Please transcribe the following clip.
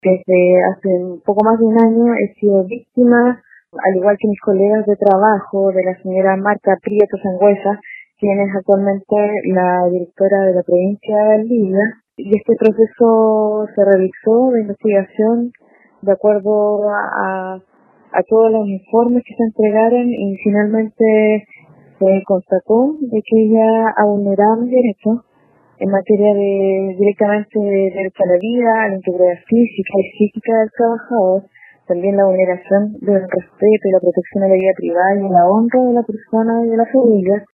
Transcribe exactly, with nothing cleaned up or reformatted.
Desde hace un poco más de un año he sido víctima, al igual que mis colegas de trabajo, de la señora Marta Prieto Sangüesa, quien es actualmente la directora de la provincia de Valdivia. Y este proceso se realizó de investigación de acuerdo a, a todos los informes que se entregaron y finalmente se constató de que ella ha vulnerado mis derechos en materia de directamente de derecho a la vida, a la integridad física y psíquica del trabajador, también la vulneración del respeto y la protección a la vida privada y a la honra de la persona y de la familia.